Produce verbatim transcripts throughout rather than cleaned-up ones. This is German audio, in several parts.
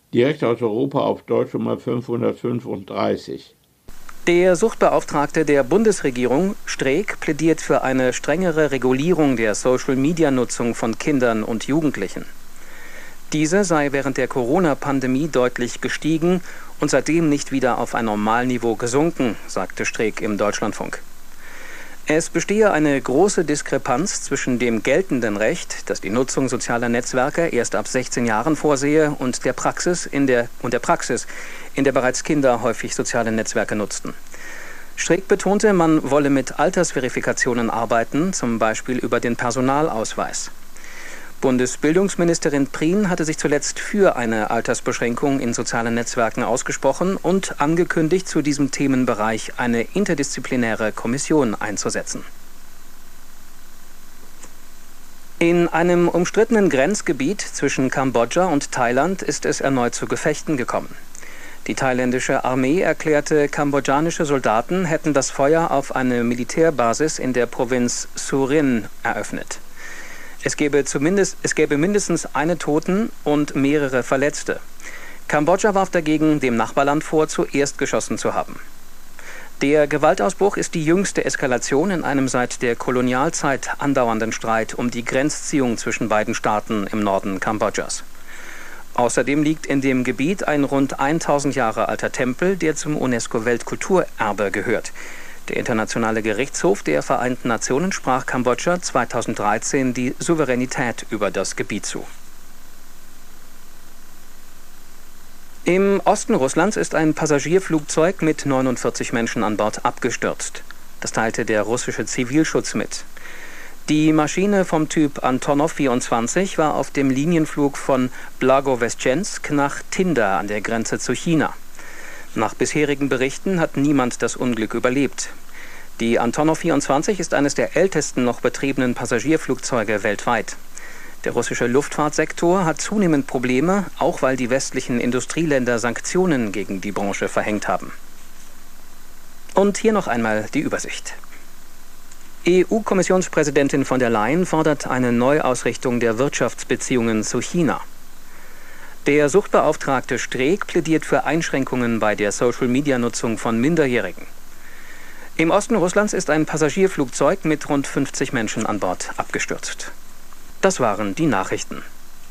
direkt aus Europa auf Deutschnummer fünfhundertfünfunddreißig. Der Suchtbeauftragte der Bundesregierung, Streeck, plädiert für eine strengere Regulierung der Social-Media-Nutzung von Kindern und Jugendlichen. Diese sei während der Corona-Pandemie deutlich gestiegen und seitdem nicht wieder auf ein Normalniveau gesunken, sagte Streeck im Deutschlandfunk. Es bestehe eine große Diskrepanz zwischen dem geltenden Recht, das die Nutzung sozialer Netzwerke erst ab sechzehn Jahren vorsehe, und der Praxis, in der, und der Praxis, in der bereits Kinder häufig soziale Netzwerke nutzten. Streeck betonte, man wolle mit Altersverifikationen arbeiten, zum Beispiel über den Personalausweis. Bundesbildungsministerin Prien hatte sich zuletzt für eine Altersbeschränkung in sozialen Netzwerken ausgesprochen und angekündigt, zu diesem Themenbereich eine interdisziplinäre Kommission einzusetzen. In einem umstrittenen Grenzgebiet zwischen Kambodscha und Thailand ist es erneut zu Gefechten gekommen. Die thailändische Armee erklärte, kambodschanische Soldaten hätten das Feuer auf eine Militärbasis in der Provinz Surin eröffnet. Es gäbe, zumindest, es gäbe mindestens einen Toten und mehrere Verletzte. Kambodscha warf dagegen dem Nachbarland vor, zuerst geschossen zu haben. Der Gewaltausbruch ist die jüngste Eskalation in einem seit der Kolonialzeit andauernden Streit um die Grenzziehung zwischen beiden Staaten im Norden Kambodschas. Außerdem liegt in dem Gebiet ein rund tausend Jahre alter Tempel, der zum UNESCO-Weltkulturerbe gehört. Der Internationale Gerichtshof der Vereinten Nationen sprach Kambodscha zweitausenddreizehn die Souveränität über das Gebiet zu. Im Osten Russlands ist ein Passagierflugzeug mit neunundvierzig Menschen an Bord abgestürzt. Das teilte der russische Zivilschutz mit. Die Maschine vom Typ Antonov vierundzwanzig war auf dem Linienflug von Blagoweschtschensk nach Tinda an der Grenze zu China. Nach bisherigen Berichten hat niemand das Unglück überlebt. Die Antonov vierundzwanzig ist eines der ältesten noch betriebenen Passagierflugzeuge weltweit. Der russische Luftfahrtsektor hat zunehmend Probleme, auch weil die westlichen Industrieländer Sanktionen gegen die Branche verhängt haben. Und hier noch einmal die Übersicht. E U-Kommissionspräsidentin von der Leyen fordert eine Neuausrichtung der Wirtschaftsbeziehungen zu China. Der Suchtbeauftragte Streeck plädiert für Einschränkungen bei der Social-Media-Nutzung von Minderjährigen. Im Osten Russlands ist ein Passagierflugzeug mit rund fünfzig Menschen an Bord abgestürzt. Das waren die Nachrichten.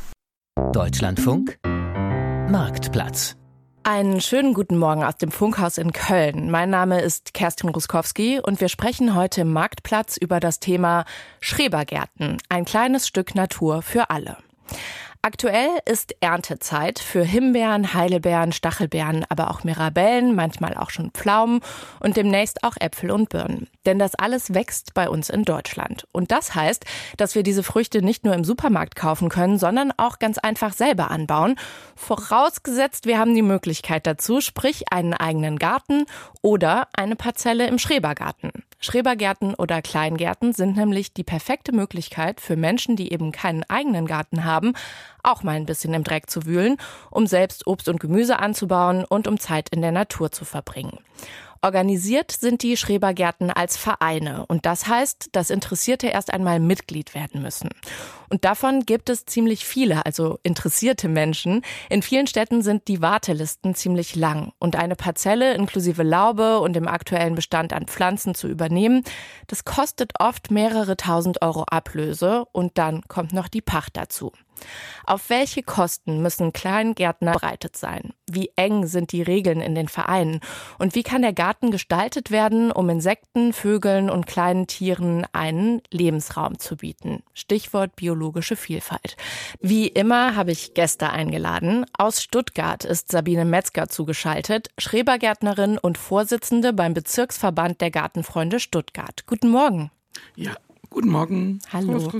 Deutschlandfunk Marktplatz. Einen schönen guten Morgen aus dem Funkhaus in Köln. Mein Name ist Kerstin Ruskowski und wir sprechen heute im Marktplatz über das Thema Schrebergärten. Ein kleines Stück Natur für alle. Aktuell ist Erntezeit für Himbeeren, Heidelbeeren, Stachelbeeren, aber auch Mirabellen, manchmal auch schon Pflaumen und demnächst auch Äpfel und Birnen. Denn das alles wächst bei uns in Deutschland. Und das heißt, dass wir diese Früchte nicht nur im Supermarkt kaufen können, sondern auch ganz einfach selber anbauen. Vorausgesetzt, wir haben die Möglichkeit dazu, sprich einen eigenen Garten oder eine Parzelle im Schrebergarten. Schrebergärten oder Kleingärten sind nämlich die perfekte Möglichkeit für Menschen, die eben keinen eigenen Garten haben, auch mal ein bisschen im Dreck zu wühlen, um selbst Obst und Gemüse anzubauen und um Zeit in der Natur zu verbringen. Organisiert sind die Schrebergärten als Vereine und das heißt, dass Interessierte erst einmal Mitglied werden müssen. Und davon gibt es ziemlich viele, also interessierte Menschen. In vielen Städten sind die Wartelisten ziemlich lang und eine Parzelle inklusive Laube und dem aktuellen Bestand an Pflanzen zu übernehmen, das kostet oft mehrere tausend Euro Ablöse und dann kommt noch die Pacht dazu. Auf welche Kosten müssen Kleingärtner bereitet sein? Wie eng sind die Regeln in den Vereinen? Und wie kann der Garten gestaltet werden, um Insekten, Vögeln und kleinen Tieren einen Lebensraum zu bieten? Stichwort biologische Vielfalt. Wie immer habe ich Gäste eingeladen. Aus Stuttgart ist Sabine Metzger zugeschaltet, Schrebergärtnerin und Vorsitzende beim Bezirksverband der Gartenfreunde Stuttgart. Guten Morgen. Ja. Guten Morgen. Hallo.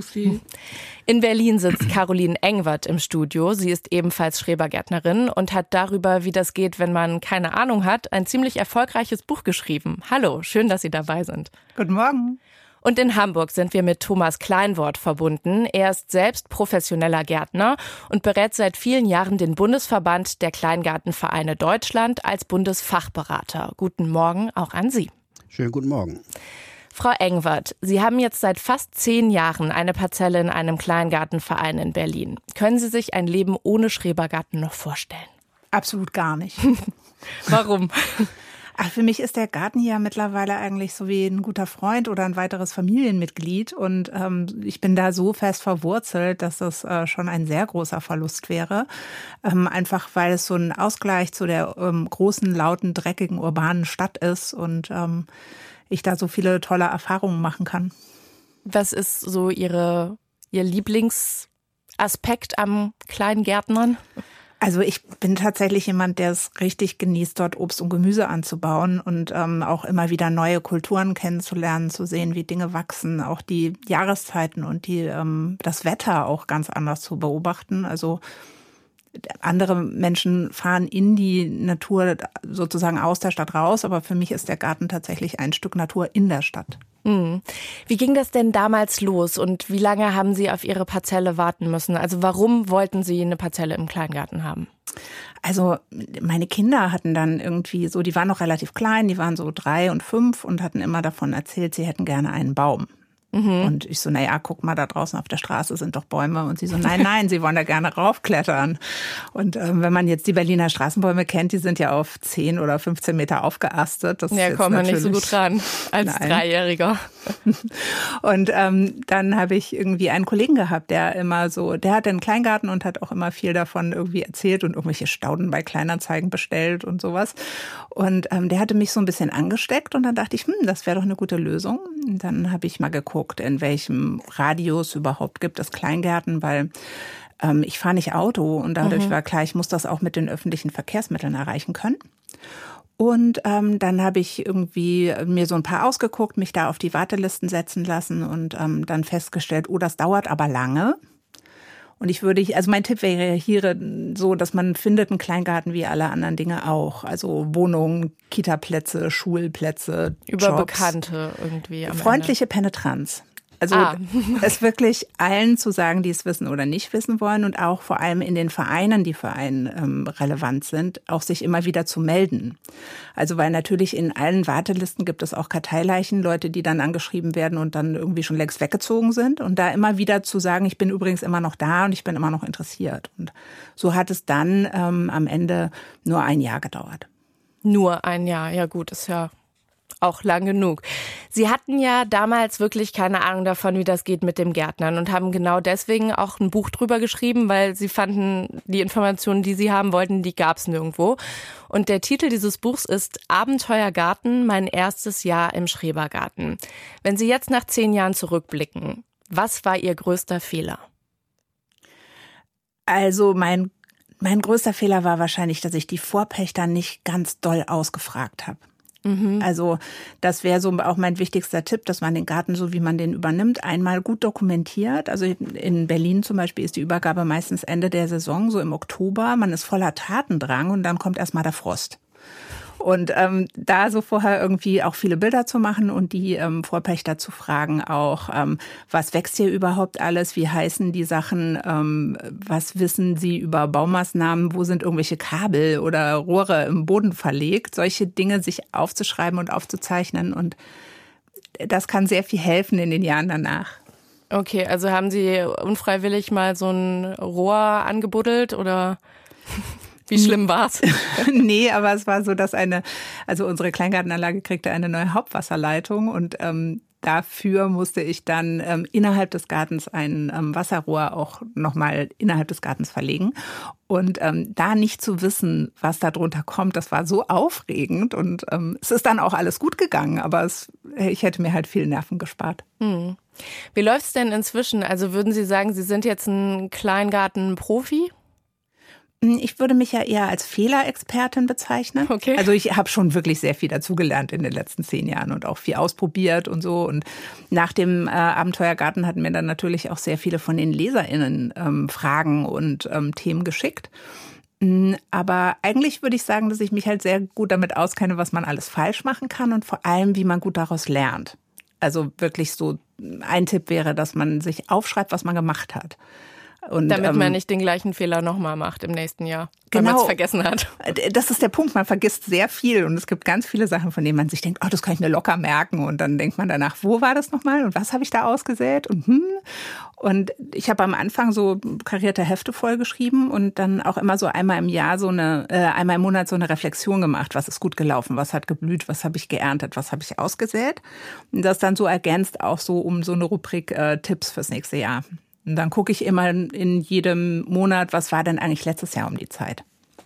In Berlin sitzt Caroline Engwert im Studio. Sie ist ebenfalls Schrebergärtnerin und hat darüber, wie das geht, wenn man keine Ahnung hat, ein ziemlich erfolgreiches Buch geschrieben. Hallo, schön, dass Sie dabei sind. Guten Morgen. Und in Hamburg sind wir mit Thomas Kleinwort verbunden. Er ist selbst professioneller Gärtner und berät seit vielen Jahren den Bundesverband der Kleingartenvereine Deutschland als Bundesfachberater. Guten Morgen auch an Sie. Schönen guten Morgen. Frau Engwert, Sie haben jetzt seit fast zehn Jahren eine Parzelle in einem Kleingartenverein in Berlin. Können Sie sich ein Leben ohne Schrebergarten noch vorstellen? Absolut gar nicht. Warum? Ach, für mich ist der Garten ja mittlerweile eigentlich so wie ein guter Freund oder ein weiteres Familienmitglied. Und ähm, ich bin da so fest verwurzelt, dass das äh, schon ein sehr großer Verlust wäre. Ähm, einfach weil es so ein Ausgleich zu der ähm, großen, lauten, dreckigen, urbanen Stadt ist und ähm, ich da so viele tolle Erfahrungen machen kann. Was ist so Ihre, Ihr Lieblingsaspekt am Kleingärtnern? Also ich bin tatsächlich jemand, der es richtig genießt, dort Obst und Gemüse anzubauen und ähm, auch immer wieder neue Kulturen kennenzulernen, zu sehen, wie Dinge wachsen, auch die Jahreszeiten und die ähm, das Wetter auch ganz anders zu beobachten. Also andere Menschen fahren in die Natur sozusagen aus der Stadt raus, aber für mich ist der Garten tatsächlich ein Stück Natur in der Stadt. Hm. Wie ging das denn damals los und wie lange haben Sie auf Ihre Parzelle warten müssen? Also warum wollten Sie eine Parzelle im Kleingarten haben? Also meine Kinder hatten dann irgendwie so, die waren noch relativ klein, die waren so drei und fünf und hatten immer davon erzählt, sie hätten gerne einen Baum. Mhm. Und ich so, naja, guck mal, da draußen auf der Straße sind doch Bäume. Und sie so, nein, nein, sie wollen da gerne raufklettern. Und ähm, wenn man jetzt die Berliner Straßenbäume kennt, die sind ja auf zehn oder fünfzehn Meter aufgeastet. Das ja, kommt man nicht so gut ran als nein. Dreijähriger. Und ähm, dann habe ich irgendwie einen Kollegen gehabt, der immer so, der hatte einen Kleingarten und hat auch immer viel davon irgendwie erzählt und irgendwelche Stauden bei Kleinanzeigen bestellt und sowas. Und ähm, der hatte mich so ein bisschen angesteckt und dann dachte ich, hm, das wäre doch eine gute Lösung. Und dann habe ich mal geguckt, in welchem Radius überhaupt gibt es Kleingärten, weil ähm, ich fahre nicht Auto und dadurch mhm. war klar, ich muss das auch mit den öffentlichen Verkehrsmitteln erreichen können. Und ähm, dann habe ich irgendwie mir so ein paar ausgeguckt, mich da auf die Wartelisten setzen lassen und ähm, dann festgestellt, oh, das dauert aber lange. Und ich würde, also mein Tipp wäre hier so, dass man findet einen Kleingarten wie alle anderen Dinge auch. Also Wohnungen, Kitaplätze, Schulplätze, über Jobs. Bekannte irgendwie. Am Freundliche Ende. Penetranz. Also ah. es wirklich allen zu sagen, die es wissen oder nicht wissen wollen und auch vor allem in den Vereinen, die für einen ähm, relevant sind, auch sich immer wieder zu melden. Also weil natürlich in allen Wartelisten gibt es auch Karteileichen, Leute, die dann angeschrieben werden und dann irgendwie schon längst weggezogen sind. Und da immer wieder zu sagen, ich bin übrigens immer noch da und ich bin immer noch interessiert. Und so hat es dann ähm, am Ende nur ein Jahr gedauert. Nur ein Jahr, ja gut, ist ja auch lang genug. Sie hatten ja damals wirklich keine Ahnung davon, wie das geht mit dem Gärtnern und haben genau deswegen auch ein Buch drüber geschrieben, weil Sie fanden, die Informationen, die Sie haben wollten, die gab es nirgendwo. Und der Titel dieses Buchs ist Abenteuergarten, mein erstes Jahr im Schrebergarten. Wenn Sie jetzt nach zehn Jahren zurückblicken, was war Ihr größter Fehler? Also mein, mein größter Fehler war wahrscheinlich, dass ich die Vorpächter nicht ganz doll ausgefragt habe. Mhm. Also das wäre so auch mein wichtigster Tipp, dass man den Garten, so wie man den übernimmt, einmal gut dokumentiert. Also in Berlin zum Beispiel ist die Übergabe meistens Ende der Saison, so im Oktober. Man ist voller Tatendrang und dann kommt erstmal der Frost. Und ähm, da so vorher irgendwie auch viele Bilder zu machen und die ähm, Vorpächter zu fragen auch, ähm, was wächst hier überhaupt alles, wie heißen die Sachen, ähm, was wissen sie über Baumaßnahmen, wo sind irgendwelche Kabel oder Rohre im Boden verlegt, solche Dinge sich aufzuschreiben und aufzuzeichnen und das kann sehr viel helfen in den Jahren danach. Okay, also haben Sie unfreiwillig mal so ein Rohr angebuddelt oder... Wie schlimm war's? Nee, aber es war so, dass eine, also unsere Kleingartenanlage kriegte eine neue Hauptwasserleitung und ähm, dafür musste ich dann ähm, innerhalb des Gartens ein ähm, Wasserrohr auch nochmal innerhalb des Gartens verlegen. Und ähm, da nicht zu wissen, was da drunter kommt, das war so aufregend und ähm, es ist dann auch alles gut gegangen, aber es, ich hätte mir halt viel Nerven gespart. Hm. Wie läuft's denn inzwischen? Also würden Sie sagen, Sie sind jetzt ein Kleingarten-Profi? Ich würde mich ja eher als Fehlerexpertin bezeichnen. Okay. Also ich habe schon wirklich sehr viel dazugelernt in den letzten zehn Jahren und auch viel ausprobiert und so. Und nach dem äh, Abenteuergarten hatten mir dann natürlich auch sehr viele von den LeserInnen ähm, Fragen und ähm, Themen geschickt. Aber eigentlich würde ich sagen, dass ich mich halt sehr gut damit auskenne, was man alles falsch machen kann und vor allem, wie man gut daraus lernt. Also wirklich so ein Tipp wäre, dass man sich aufschreibt, was man gemacht hat. Und, Damit man ähm, nicht den gleichen Fehler nochmal macht im nächsten Jahr, genau, weil man es vergessen hat. Das ist der Punkt, man vergisst sehr viel und es gibt ganz viele Sachen, von denen man sich denkt, oh, das kann ich mir locker merken und dann denkt man danach, wo war das nochmal und was habe ich da ausgesät und hm. Und ich habe am Anfang so karierte Hefte vollgeschrieben und dann auch immer so einmal im Jahr so eine, äh, einmal im Monat so eine Reflexion gemacht, was ist gut gelaufen, was hat geblüht, was habe ich geerntet, was habe ich ausgesät. Und das dann so ergänzt auch so um so eine Rubrik äh, Tipps fürs nächste Jahr. Und dann gucke ich immer in jedem Monat, was war denn eigentlich letztes Jahr um die Zeit.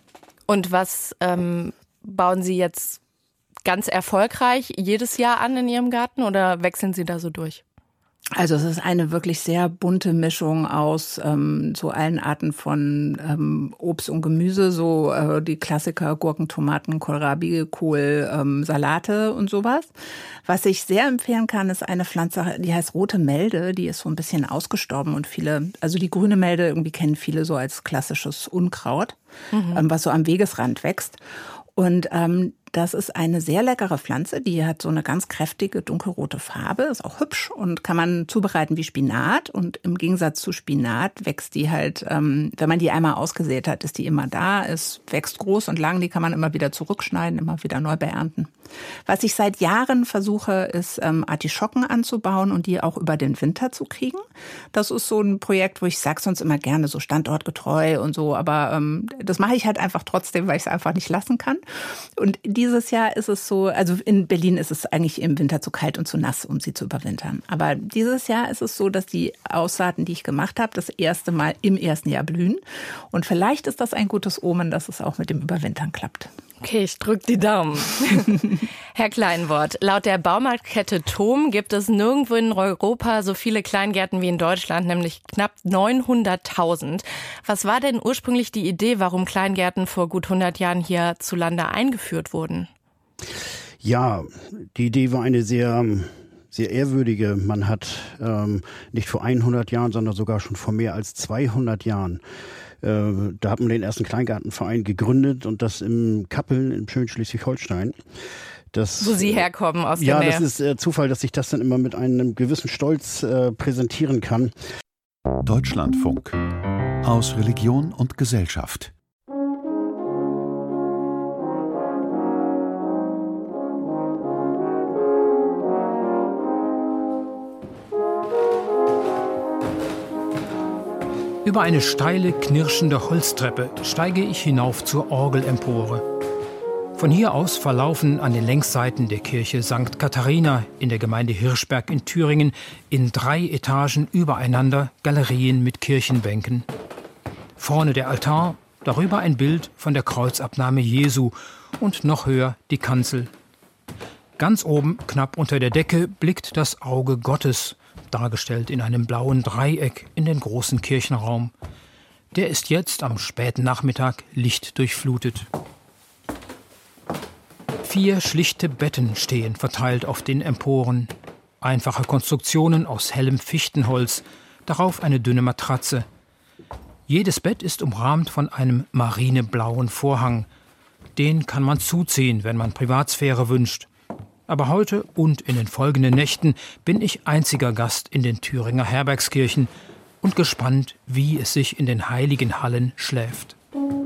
Und was ähm, bauen Sie jetzt ganz erfolgreich jedes Jahr an in Ihrem Garten oder wechseln Sie da so durch? Also es ist eine wirklich sehr bunte Mischung aus ähm, so allen Arten von ähm, Obst und Gemüse, so äh, die Klassiker Gurken, Tomaten, Kohlrabi, Kohl, ähm, Salate und sowas. Was ich sehr empfehlen kann, ist eine Pflanze, die heißt rote Melde, die ist so ein bisschen ausgestorben und viele, also die grüne Melde irgendwie kennen viele so als klassisches Unkraut, mhm. ähm, was so am Wegesrand wächst. Und ähm, das ist eine sehr leckere Pflanze, die hat so eine ganz kräftige dunkelrote Farbe, ist auch hübsch und kann man zubereiten wie Spinat. Und im Gegensatz zu Spinat wächst die halt, ähm, wenn man die einmal ausgesät hat, ist die immer da, es wächst groß und lang, die kann man immer wieder zurückschneiden, immer wieder neu beernten. Was ich seit Jahren versuche, ist ähm, Artischocken anzubauen und die auch über den Winter zu kriegen. Das ist so ein Projekt, wo ich sage sonst immer gerne so standortgetreu und so, aber ähm, das mache ich halt einfach trotzdem, weil ich es einfach nicht lassen kann. Und dieses Jahr ist es so, also in Berlin ist es eigentlich im Winter zu kalt und zu nass, um sie zu überwintern. Aber dieses Jahr ist es so, dass die Aussaaten, die ich gemacht habe, das erste Mal im ersten Jahr blühen. Und vielleicht ist das ein gutes Omen, dass es auch mit dem Überwintern klappt. Okay, ich drücke die Daumen. Herr Kleinwort, laut der Baumarktkette Thom gibt es nirgendwo in Europa so viele Kleingärten wie in Deutschland, nämlich knapp neunhunderttausend. Was war denn ursprünglich die Idee, warum Kleingärten vor gut hundert Jahren hierzulande eingeführt wurden? Ja, die Idee war eine sehr, sehr ehrwürdige. Man hat ähm, nicht vor hundert Jahren, sondern sogar schon vor mehr als zweihundert Jahren da hat man den ersten Kleingartenverein gegründet und das im Kappeln in schön Schleswig-Holstein. Das, Wo Sie herkommen aus der ja, Nähe. Ja, das ist äh, Zufall, dass ich das dann immer mit einem gewissen Stolz äh, präsentieren kann. Deutschlandfunk. Aus Religion und Gesellschaft. Über eine steile, knirschende Holztreppe steige ich hinauf zur Orgelempore. Von hier aus verlaufen an den Längsseiten der Kirche Sankt Katharina in der Gemeinde Hirschberg in Thüringen in drei Etagen übereinander Galerien mit Kirchenbänken. Vorne der Altar, darüber ein Bild von der Kreuzabnahme Jesu und noch höher die Kanzel. Ganz oben, knapp unter der Decke, blickt das Auge Gottes, dargestellt in einem blauen Dreieck in den großen Kirchenraum. Der ist jetzt am späten Nachmittag lichtdurchflutet. Vier schlichte Betten stehen verteilt auf den Emporen. Einfache Konstruktionen aus hellem Fichtenholz, darauf eine dünne Matratze. Jedes Bett ist umrahmt von einem marineblauen Vorhang. Den kann man zuziehen, wenn man Privatsphäre wünscht. Aber heute und in den folgenden Nächten bin ich einziger Gast in den Thüringer Herbergskirchen und gespannt, wie es sich in den heiligen Hallen schläft.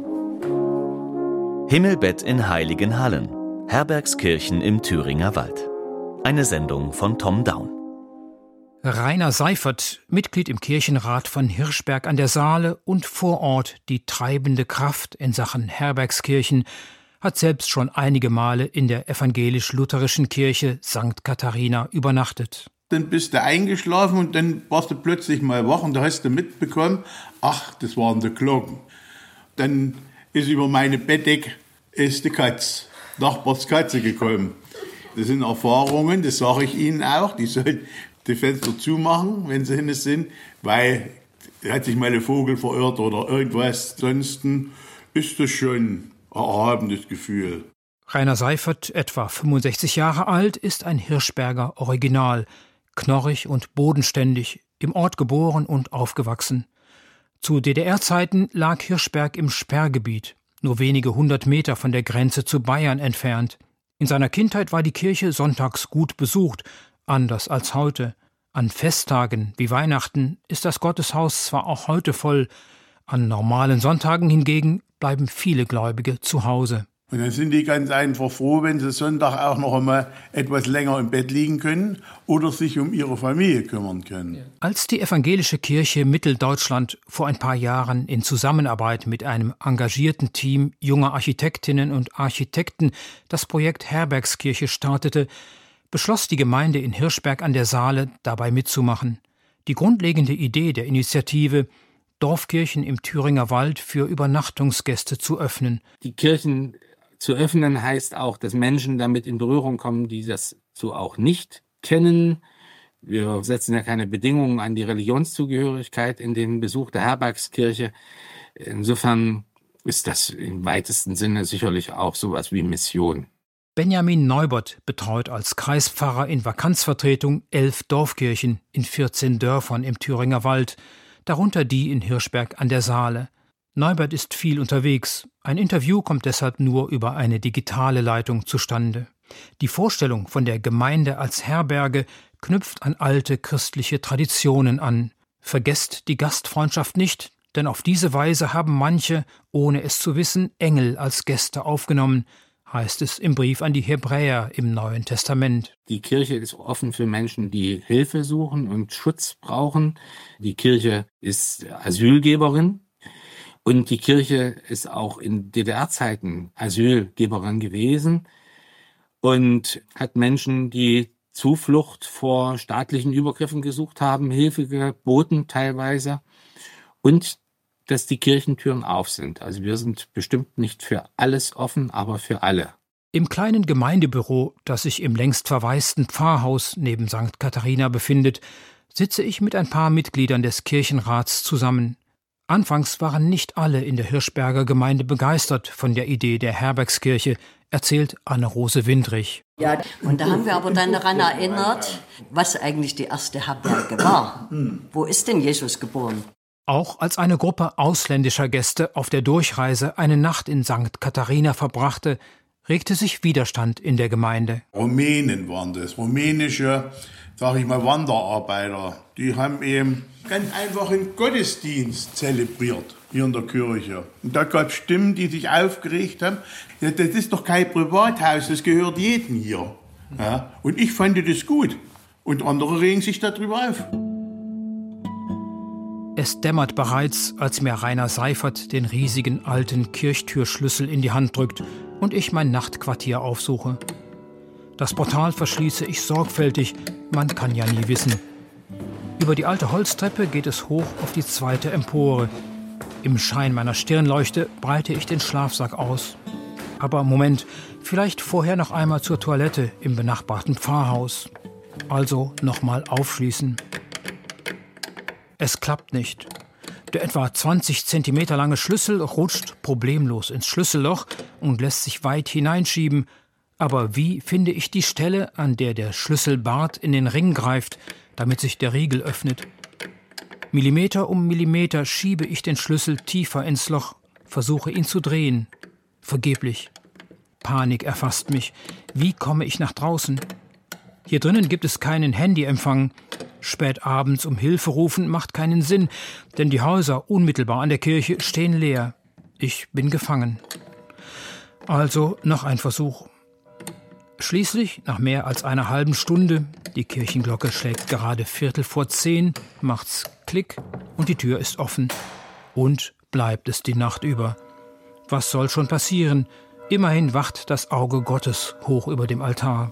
Himmelbett in heiligen Hallen. Herbergskirchen im Thüringer Wald. Eine Sendung von Tom Daun. Rainer Seifert, Mitglied im Kirchenrat von Hirschberg an der Saale und vor Ort die treibende Kraft in Sachen Herbergskirchen, hat selbst schon einige Male in der evangelisch-lutherischen Kirche Sankt Katharina übernachtet. Dann bist du eingeschlafen und dann warst du plötzlich mal wach und da hast du mitbekommen, ach, das waren die Glocken. Dann ist über meine Bettdecke ist die Katze, Nachbarskatze gekommen. Das sind Erfahrungen, das sage ich Ihnen auch, die sollen die Fenster zumachen, wenn sie hin sind, weil hat sich mal ein Vogel verirrt oder irgendwas. Ansonsten ist das schon ein erhabenes Gefühl. Rainer Seifert, etwa fünfundsechzig Jahre alt, ist ein Hirschberger Original, knorrig und bodenständig, im Ort geboren und aufgewachsen. Zu D D R-Zeiten lag Hirschberg im Sperrgebiet, nur wenige hundert Meter von der Grenze zu Bayern entfernt. In seiner Kindheit war die Kirche sonntags gut besucht, anders als heute. An Festtagen wie Weihnachten ist das Gotteshaus zwar auch heute voll, an normalen Sonntagen hingegen bleiben viele Gläubige zu Hause. Und dann sind die ganz einfach froh, wenn sie Sonntag auch noch einmal etwas länger im Bett liegen können oder sich um ihre Familie kümmern können. Als die evangelische Kirche Mitteldeutschland vor ein paar Jahren in Zusammenarbeit mit einem engagierten Team junger Architektinnen und Architekten das Projekt Herbergskirche startete, beschloss die Gemeinde in Hirschberg an der Saale, dabei mitzumachen. Die grundlegende Idee der Initiative, Dorfkirchen im Thüringer Wald für Übernachtungsgäste zu öffnen. Die Kirchen zu öffnen heißt auch, dass Menschen damit in Berührung kommen, die das so auch nicht kennen. Wir setzen ja keine Bedingungen an die Religionszugehörigkeit in den Besuch der Herbergskirche. Insofern ist das im weitesten Sinne sicherlich auch sowas wie Mission. Benjamin Neubert betreut als Kreispfarrer in Vakanzvertretung elf Dorfkirchen in vierzehn Dörfern im Thüringer Wald, darunter die in Hirschberg an der Saale. Neubert ist viel unterwegs. Ein Interview kommt deshalb nur über eine digitale Leitung zustande. Die Vorstellung von der Gemeinde als Herberge knüpft an alte christliche Traditionen an. Vergesst die Gastfreundschaft nicht, denn auf diese Weise haben manche, ohne es zu wissen, Engel als Gäste aufgenommen, heißt es im Brief an die Hebräer im Neuen Testament. Die Kirche ist offen für Menschen, die Hilfe suchen und Schutz brauchen. Die Kirche ist Asylgeberin. Und die Kirche ist auch in D D R-Zeiten Asylgeberin gewesen und hat Menschen, die Zuflucht vor staatlichen Übergriffen gesucht haben, Hilfe geboten teilweise. Und dass die Kirchentüren auf sind. Also wir sind bestimmt nicht für alles offen, aber für alle. Im kleinen Gemeindebüro, das sich im längst verwaisten Pfarrhaus neben Sankt Katharina befindet, sitze ich mit ein paar Mitgliedern des Kirchenrats zusammen. Anfangs waren nicht alle in der Hirschberger Gemeinde begeistert von der Idee der Herbergskirche, erzählt Anne-Rose Windrich. Ja, und da haben wir aber dann daran erinnert, was eigentlich die erste Herberge war. Wo ist denn Jesus geboren? Auch als eine Gruppe ausländischer Gäste auf der Durchreise eine Nacht in Sankt Katharina verbrachte, regte sich Widerstand in der Gemeinde. Rumänen waren das, rumänische, sag ich mal, Wanderarbeiter. Die haben eben ganz einfach einen Gottesdienst zelebriert hier in der Kirche. Und da gab es Stimmen, die sich aufgeregt haben. Ja, das ist doch kein Privathaus, das gehört jedem hier. Ja, und ich fand das gut. Und andere regen sich darüber auf. Es dämmert bereits, als mir Rainer Seifert den riesigen alten Kirchtürschlüssel in die Hand drückt und ich mein Nachtquartier aufsuche. Das Portal verschließe ich sorgfältig, man kann ja nie wissen. Über die alte Holztreppe geht es hoch auf die zweite Empore. Im Schein meiner Stirnleuchte breite ich den Schlafsack aus. Aber Moment, vielleicht vorher noch einmal zur Toilette im benachbarten Pfarrhaus. Also nochmal aufschließen. Es klappt nicht. Der etwa zwanzig Zentimeter lange Schlüssel rutscht problemlos ins Schlüsselloch und lässt sich weit hineinschieben. Aber wie finde ich die Stelle, an der der Schlüsselbart in den Ring greift, damit sich der Riegel öffnet? Millimeter um Millimeter schiebe ich den Schlüssel tiefer ins Loch, versuche ihn zu drehen. Vergeblich. Panik erfasst mich. Wie komme ich nach draußen? Hier drinnen gibt es keinen Handyempfang. Spät abends um Hilfe rufen macht keinen Sinn, denn die Häuser unmittelbar an der Kirche stehen leer. Ich bin gefangen. Also noch ein Versuch. Schließlich, nach mehr als einer halben Stunde, die Kirchenglocke schlägt gerade Viertel vor zehn, macht's Klick und die Tür ist offen. Und bleibt es die Nacht über. Was soll schon passieren? Immerhin wacht das Auge Gottes hoch über dem Altar.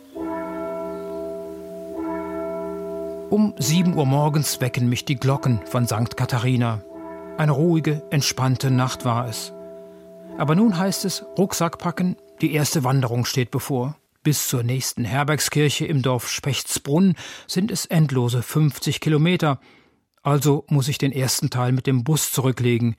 Um sieben Uhr morgens wecken mich die Glocken von Sankt Katharina. Eine ruhige, entspannte Nacht war es. Aber nun heißt es Rucksack packen, die erste Wanderung steht bevor. Bis zur nächsten Herbergskirche im Dorf Spechtsbrunn sind es endlose fünfzig Kilometer. Also muss ich den ersten Teil mit dem Bus zurücklegen.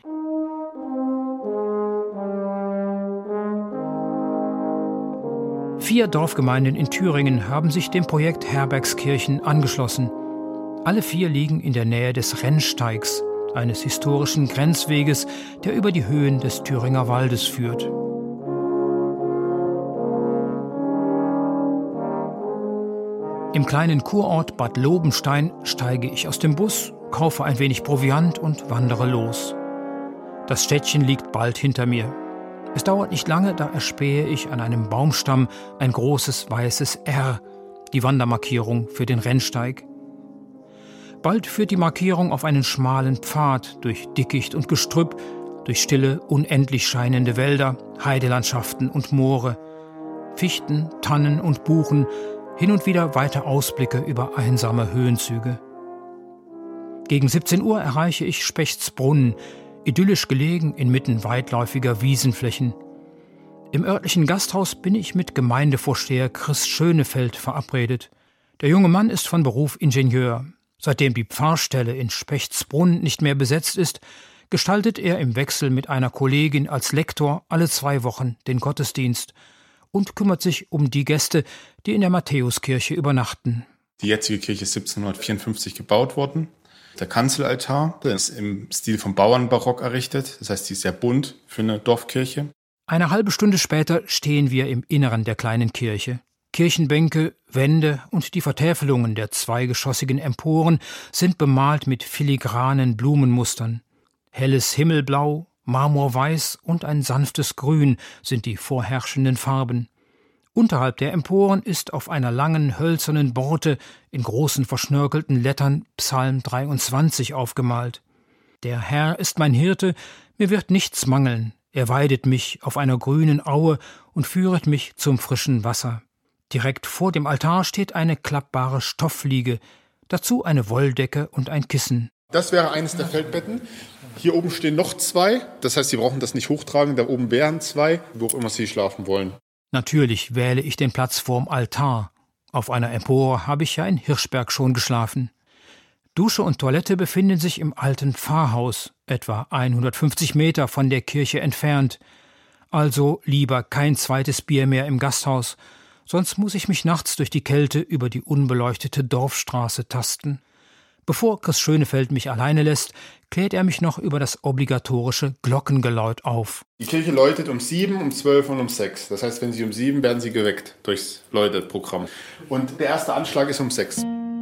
Vier Dorfgemeinden in Thüringen haben sich dem Projekt Herbergskirchen angeschlossen. Alle vier liegen in der Nähe des Rennsteigs, eines historischen Grenzweges, der über die Höhen des Thüringer Waldes führt. Im kleinen Kurort Bad Lobenstein steige ich aus dem Bus, kaufe ein wenig Proviant und wandere los. Das Städtchen liegt bald hinter mir. Es dauert nicht lange, da erspähe ich an einem Baumstamm ein großes weißes R, die Wandermarkierung für den Rennsteig. Bald führt die Markierung auf einen schmalen Pfad durch Dickicht und Gestrüpp, durch stille, unendlich scheinende Wälder, Heidelandschaften und Moore, Fichten, Tannen und Buchen, hin und wieder weite Ausblicke über einsame Höhenzüge. Gegen siebzehn Uhr erreiche ich Spechtsbrunn, idyllisch gelegen inmitten weitläufiger Wiesenflächen. Im örtlichen Gasthaus bin ich mit Gemeindevorsteher Chris Schönefeld verabredet. Der junge Mann ist von Beruf Ingenieur. Seitdem die Pfarrstelle in Spechtsbrunn nicht mehr besetzt ist, gestaltet er im Wechsel mit einer Kollegin als Lektor alle zwei Wochen den Gottesdienst und kümmert sich um die Gäste, die in der Matthäuskirche übernachten. Die jetzige Kirche ist siebzehnhundertvierundfünfzig gebaut worden. Der Kanzelaltar, der ist im Stil vom Bauernbarock errichtet. Das heißt, die ist sehr bunt für eine Dorfkirche. Eine halbe Stunde später stehen wir im Inneren der kleinen Kirche. Kirchenbänke, Wände und die Vertäfelungen der zweigeschossigen Emporen sind bemalt mit filigranen Blumenmustern. Helles Himmelblau, Marmorweiß und ein sanftes Grün sind die vorherrschenden Farben. Unterhalb der Emporen ist auf einer langen hölzernen Borte in großen verschnörkelten Lettern Psalm dreiundzwanzig aufgemalt. Der Herr ist mein Hirte, mir wird nichts mangeln. Er weidet mich auf einer grünen Aue und führet mich zum frischen Wasser. Direkt vor dem Altar steht eine klappbare Stoffliege, dazu eine Wolldecke und ein Kissen. Das wäre eines der Feldbetten. Hier oben stehen noch zwei. Das heißt, Sie brauchen das nicht hochtragen. Da oben wären zwei, wo auch immer Sie schlafen wollen. Natürlich wähle ich den Platz vorm Altar. Auf einer Empore habe ich ja in Hirschberg schon geschlafen. Dusche und Toilette befinden sich im alten Pfarrhaus, etwa hundertfünfzig Meter von der Kirche entfernt. Also lieber kein zweites Bier mehr im Gasthaus, sonst muss ich mich nachts durch die Kälte über die unbeleuchtete Dorfstraße tasten. Bevor Chris Schönefeld mich alleine lässt, klärt er mich noch über das obligatorische Glockengeläut auf. Die Kirche läutet um sieben, um zwölf und um sechs. Das heißt, wenn Sie um sieben werden Sie geweckt durchs Läuteprogramm. Und der erste Anschlag ist um sechs.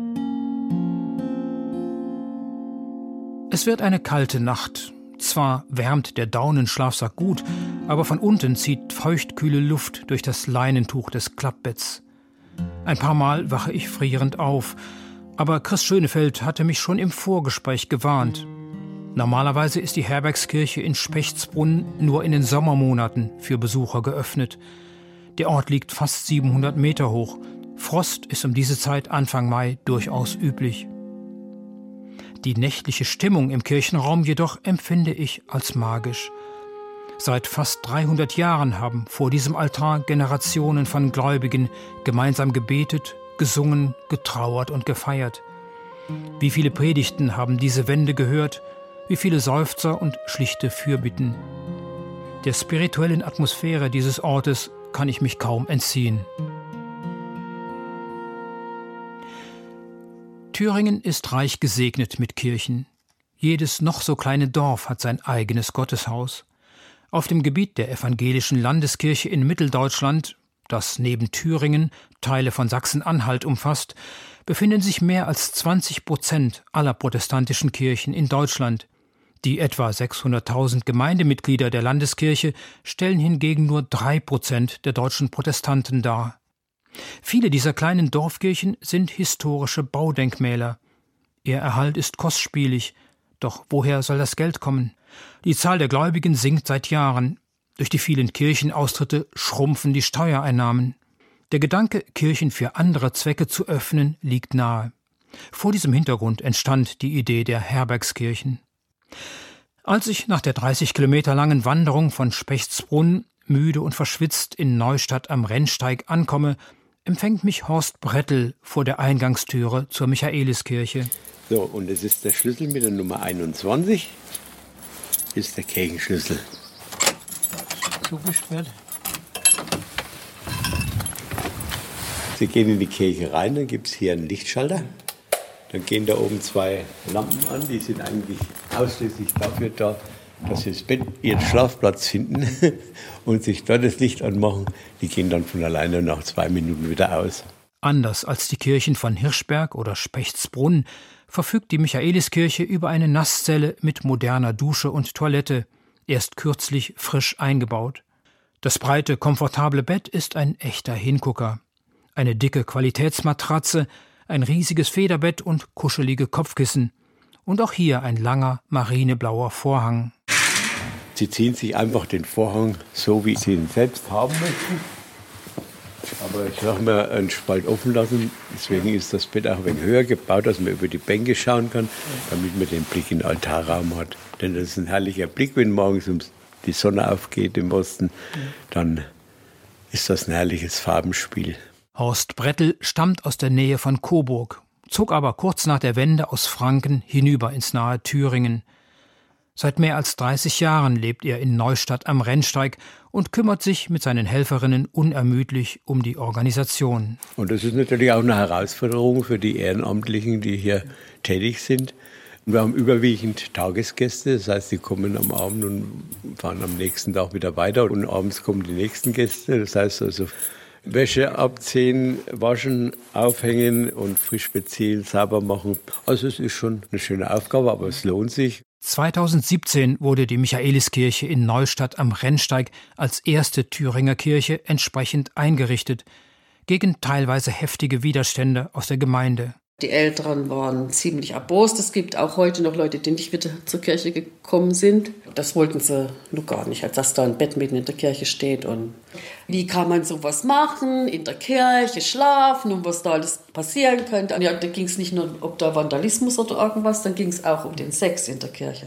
Es wird eine kalte Nacht. Zwar wärmt der Daunenschlafsack gut, aber von unten zieht feuchtkühle Luft durch das Leinentuch des Klappbetts. Ein paar Mal wache ich frierend auf, aber Chris Schönefeld hatte mich schon im Vorgespräch gewarnt. Normalerweise ist die Herbergskirche in Spechtsbrunn nur in den Sommermonaten für Besucher geöffnet. Der Ort liegt fast siebenhundert Meter hoch. Frost ist um diese Zeit Anfang Mai durchaus üblich. Die nächtliche Stimmung im Kirchenraum jedoch empfinde ich als magisch. Seit fast dreihundert Jahren haben vor diesem Altar Generationen von Gläubigen gemeinsam gebetet, gesungen, getrauert und gefeiert. Wie viele Predigten haben diese Wände gehört, wie viele Seufzer und schlichte Fürbitten. Der spirituellen Atmosphäre dieses Ortes kann ich mich kaum entziehen. Thüringen ist reich gesegnet mit Kirchen. Jedes noch so kleine Dorf hat sein eigenes Gotteshaus. Auf dem Gebiet der evangelischen Landeskirche in Mitteldeutschland, das neben Thüringen Teile von Sachsen-Anhalt umfasst, befinden sich mehr als zwanzig Prozent aller protestantischen Kirchen in Deutschland. Die etwa sechshunderttausend Gemeindemitglieder der Landeskirche stellen hingegen nur drei Prozent der deutschen Protestanten dar. Viele dieser kleinen Dorfkirchen sind historische Baudenkmäler. Ihr Erhalt ist kostspielig, doch woher soll das Geld kommen? Die Zahl der Gläubigen sinkt seit Jahren. Durch die vielen Kirchenaustritte schrumpfen die Steuereinnahmen. Der Gedanke, Kirchen für andere Zwecke zu öffnen, liegt nahe. Vor diesem Hintergrund entstand die Idee der Herbergskirchen. Als ich nach der dreißig Kilometer langen Wanderung von Spechtsbrunn müde und verschwitzt in Neustadt am Rennsteig ankomme, empfängt mich Horst Brettel vor der Eingangstüre zur Michaeliskirche. So, und es ist der Schlüssel mit der Nummer einundzwanzig, ist der Kirchenschlüssel. Zugesperrt. Sie gehen in die Kirche rein, dann gibt es hier einen Lichtschalter. Dann gehen da oben zwei Lampen an, die sind eigentlich ausschließlich dafür da, dass Sie das Bett, Ihren Schlafplatz finden und sich dort das Licht anmachen. Die gehen dann von alleine nach zwei Minuten wieder aus. Anders als die Kirchen von Hirschberg oder Spechtsbrunn verfügt die Michaeliskirche über eine Nasszelle mit moderner Dusche und Toilette, erst kürzlich frisch eingebaut. Das breite, komfortable Bett ist ein echter Hingucker. Eine dicke Qualitätsmatratze, ein riesiges Federbett und kuschelige Kopfkissen. Und auch hier ein langer, marineblauer Vorhang. Sie ziehen sich einfach den Vorhang so, wie sie ihn selbst haben möchten. Aber ich habe mir einen Spalt offen lassen, deswegen ist das Bett auch ein wenig höher gebaut, dass man über die Bänke schauen kann, damit man den Blick in den Altarraum hat. Denn das ist ein herrlicher Blick, wenn morgens die Sonne aufgeht im Osten, dann ist das ein herrliches Farbenspiel. Horst Brettel stammt aus der Nähe von Coburg, zog aber kurz nach der Wende aus Franken hinüber ins nahe Thüringen. Seit mehr als dreißig Jahren lebt er in Neustadt am Rennsteig und kümmert sich mit seinen Helferinnen unermüdlich um die Organisation. Und das ist natürlich auch eine Herausforderung für die Ehrenamtlichen, die hier tätig sind. Wir haben überwiegend Tagesgäste, das heißt, die kommen am Abend und fahren am nächsten Tag wieder weiter. Und abends kommen die nächsten Gäste, das heißt also Wäsche abziehen, waschen, aufhängen und frisch beziehen, sauber machen. Also es ist schon eine schöne Aufgabe, aber es lohnt sich. zweitausendsiebzehn wurde die Michaeliskirche in Neustadt am Rennsteig als erste Thüringer Kirche entsprechend eingerichtet, gegen teilweise heftige Widerstände aus der Gemeinde. Die Älteren waren ziemlich erbost. Es gibt auch heute noch Leute, die nicht wieder zur Kirche gekommen sind. Das wollten sie nur gar nicht, als dass da ein Bett mitten in der Kirche steht. Und wie kann man sowas machen, in der Kirche schlafen und was da alles passieren könnte. Und ja, da ging es nicht nur um da Vandalismus oder irgendwas, dann ging es auch um den Sex in der Kirche.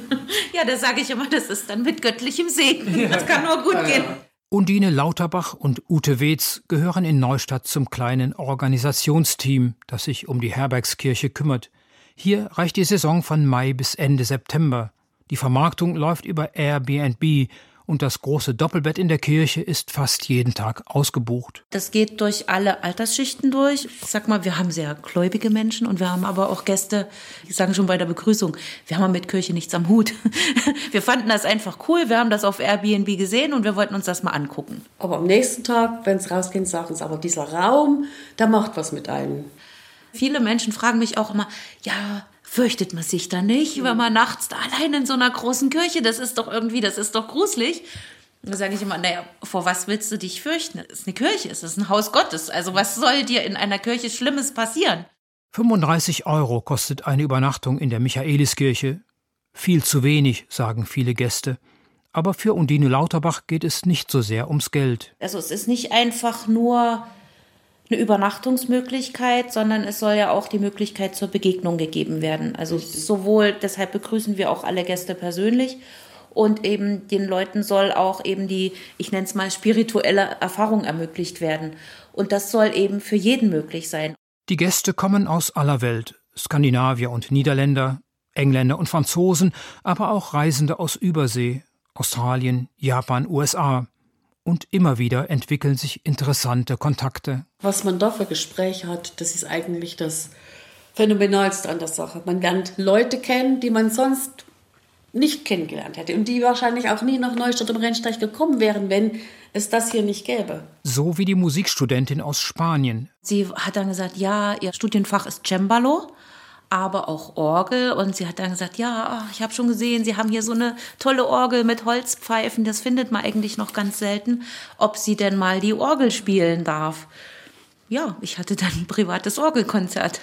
Ja, da sage ich immer, das ist dann mit göttlichem Segen. Das kann nur gut ja, gehen. Undine Lauterbach und Ute Weetz gehören in Neustadt zum kleinen Organisationsteam, das sich um die Herbergskirche kümmert. Hier reicht die Saison von Mai bis Ende September. Die Vermarktung läuft über Airbnb und das große Doppelbett in der Kirche ist fast jeden Tag ausgebucht. Das geht durch alle Altersschichten durch. Ich sag mal, wir haben sehr gläubige Menschen und wir haben aber auch Gäste, die sagen schon bei der Begrüßung, wir haben mit Kirche nichts am Hut. Wir fanden das einfach cool, wir haben das auf Airbnb gesehen und wir wollten uns das mal angucken. Aber am nächsten Tag, wenn es rausgeht, sagen sie, aber dieser Raum, der macht was mit einem. Viele Menschen fragen mich auch immer, ja, fürchtet man sich da nicht, wenn man nachts da allein in so einer großen Kirche, das ist doch irgendwie, das ist doch gruselig. Da sage ich immer, naja, vor was willst du dich fürchten? Es ist eine Kirche, es ist ein Haus Gottes. Also was soll dir in einer Kirche Schlimmes passieren? fünfunddreißig Euro kostet eine Übernachtung in der Michaeliskirche. Viel zu wenig, sagen viele Gäste. Aber für Undine Lauterbach geht es nicht so sehr ums Geld. Also es ist nicht einfach nur eine Übernachtungsmöglichkeit, sondern es soll ja auch die Möglichkeit zur Begegnung gegeben werden. Also sowohl, deshalb begrüßen wir auch alle Gäste persönlich und eben den Leuten soll auch eben die, ich nenne es mal, spirituelle Erfahrung ermöglicht werden. Und das soll eben für jeden möglich sein. Die Gäste kommen aus aller Welt, Skandinavier und Niederländer, Engländer und Franzosen, aber auch Reisende aus Übersee, Australien, Japan, U S A. Und immer wieder entwickeln sich interessante Kontakte. Was man da für Gespräche hat, das ist eigentlich das Phänomenalste an der Sache. Man lernt Leute kennen, die man sonst nicht kennengelernt hätte und die wahrscheinlich auch nie nach Neustadt am Rennsteig gekommen wären, wenn es das hier nicht gäbe. So wie die Musikstudentin aus Spanien. Sie hat dann gesagt, ja, ihr Studienfach ist Cembalo, aber auch Orgel. Und sie hat dann gesagt, ja, ich habe schon gesehen, Sie haben hier so eine tolle Orgel mit Holzpfeifen. Das findet man eigentlich noch ganz selten, ob sie denn mal die Orgel spielen darf. Ja, ich hatte dann ein privates Orgelkonzert.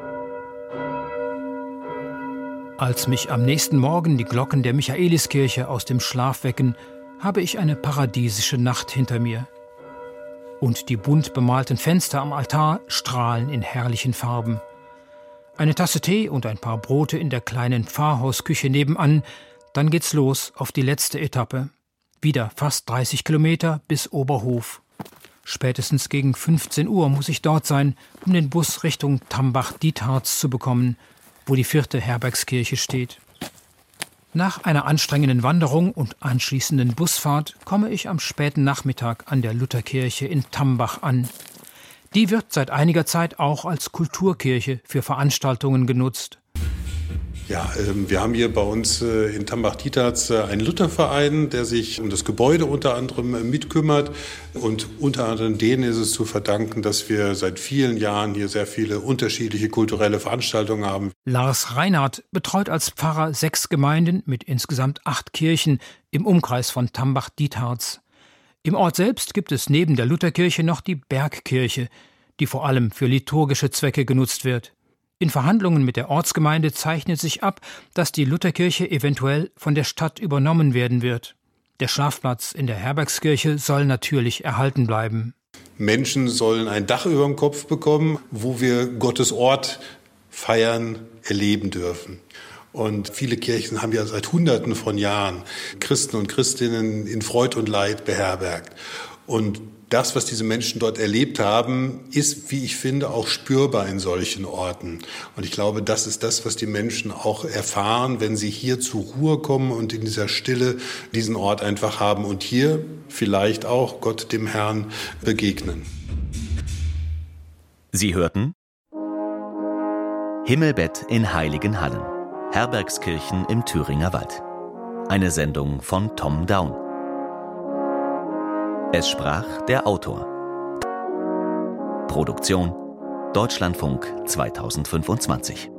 Als mich am nächsten Morgen die Glocken der Michaeliskirche aus dem Schlaf wecken, habe ich eine paradiesische Nacht hinter mir. Und die bunt bemalten Fenster am Altar strahlen in herrlichen Farben. Eine Tasse Tee und ein paar Brote in der kleinen Pfarrhausküche nebenan, dann geht's los auf die letzte Etappe. Wieder fast dreißig Kilometer bis Oberhof. Spätestens gegen fünfzehn Uhr muss ich dort sein, um den Bus Richtung Tambach-Dietharz zu bekommen, wo die vierte Herbergskirche steht. Nach einer anstrengenden Wanderung und anschließenden Busfahrt komme ich am späten Nachmittag an der Lutherkirche in Tambach an. Die wird seit einiger Zeit auch als Kulturkirche für Veranstaltungen genutzt. Ja, äh, wir haben hier bei uns äh, in Tambach-Dietharz äh, einen Lutherverein, der sich um das Gebäude unter anderem äh, mitkümmert. Und unter anderem denen ist es zu verdanken, dass wir seit vielen Jahren hier sehr viele unterschiedliche kulturelle Veranstaltungen haben. Lars Reinhardt betreut als Pfarrer sechs Gemeinden mit insgesamt acht Kirchen im Umkreis von Tambach-Dietharz. Im Ort selbst gibt es neben der Lutherkirche noch die Bergkirche, die vor allem für liturgische Zwecke genutzt wird. In Verhandlungen mit der Ortsgemeinde zeichnet sich ab, dass die Lutherkirche eventuell von der Stadt übernommen werden wird. Der Schlafplatz in der Herbergskirche soll natürlich erhalten bleiben. Menschen sollen ein Dach über dem Kopf bekommen, wo wir Gottes Ort feiern, erleben dürfen. Und viele Kirchen haben ja seit Hunderten von Jahren Christen und Christinnen in Freud und Leid beherbergt. Und das, was diese Menschen dort erlebt haben, ist, wie ich finde, auch spürbar in solchen Orten. Und ich glaube, das ist das, was die Menschen auch erfahren, wenn sie hier zur Ruhe kommen und in dieser Stille diesen Ort einfach haben und hier vielleicht auch Gott, dem Herrn, begegnen. Sie hörten Himmelbett in Heiligenhallen, Herbergskirchen im Thüringer Wald. Eine Sendung von Tom Daun. Es sprach der Autor. Produktion Deutschlandfunk zweitausendfünfundzwanzig.